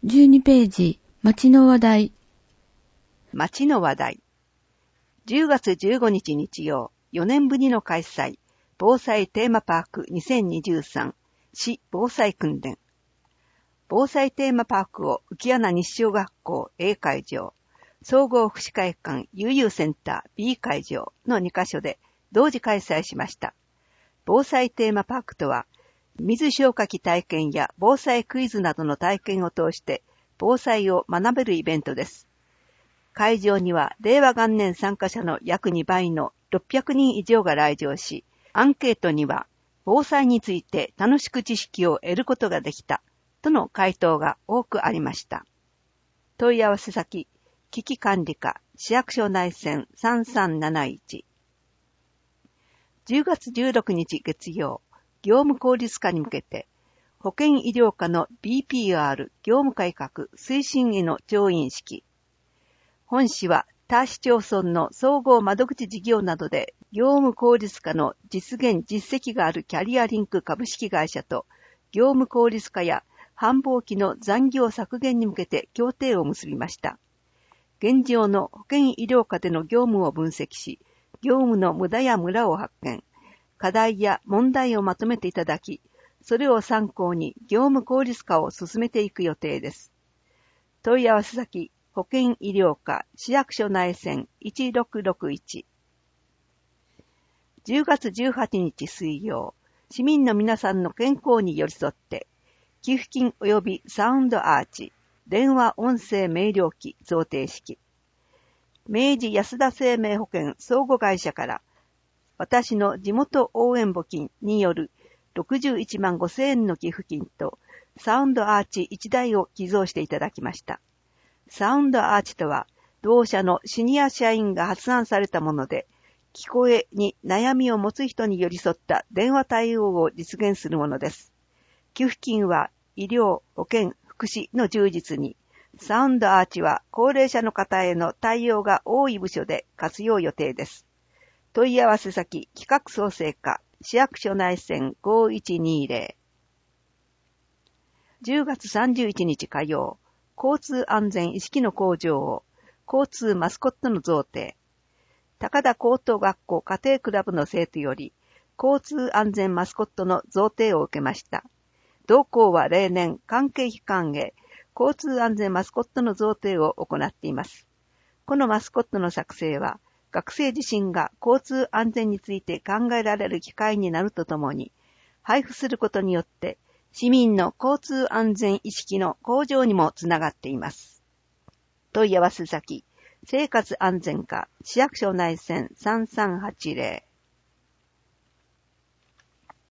12ページ、街の話題。 街の話題。10月15日日曜、4年ぶりの開催、防災テーマパーク2023、市防災訓練。防災テーマパークを浮穴西小学校 A 会場、総合福祉会館悠々センター B 会場の2カ所で同時開催しました。防災テーマパークとは、水消火器体験や防災クイズなどの体験を通して防災を学べるイベントです。会場には令和元年参加者の約2倍の600人以上が来場し、アンケートには防災について楽しく知識を得ることができたとの回答が多くありました。問い合わせ先、危機管理課市役所内線3371。10月16日月曜、業務効率化に向けて、保健医療科の BPR 業務改革推進への調印式。本市は他市町村の総合窓口事業などで業務効率化の実現実績があるキャリアリンク株式会社と業務効率化や繁忙期の残業削減に向けて協定を結びました。現状の保健医療科での業務を分析し、業務の無駄やムラを発見、課題や問題をまとめていただき、それを参考に業務効率化を進めていく予定です。問い合わせ先、保健医療科市役所内線1661。10月18日水曜、市民の皆さんの健康に寄り添って、寄付金及びサウンドアーチ、電話音声明瞭機贈呈式。明治安田生命保険相互会社から、私の地元応援募金による61万5千円の寄付金とサウンドアーチ1台を寄贈していただきました。サウンドアーチとは、同社のシニア社員が発案されたもので、聞こえに悩みを持つ人に寄り添った電話対応を実現するものです。寄付金は医療、保健、福祉の充実に、サウンドアーチは高齢者の方への対応が多い部署で活用予定です。問い合わせ先、企画創生課、市役所内線5120。10月31日火曜、交通安全意識の向上を、交通マスコットの贈呈。高田高等学校家庭クラブの生徒より、交通安全マスコットの贈呈を受けました。同校は例年、関係機関へ、交通安全マスコットの贈呈を行っています。このマスコットの作成は、学生自身が交通安全について考えられる機会になるとともに、配布することによって市民の交通安全意識の向上にもつながっています。問い合わせ先、生活安全課市役所内線3380。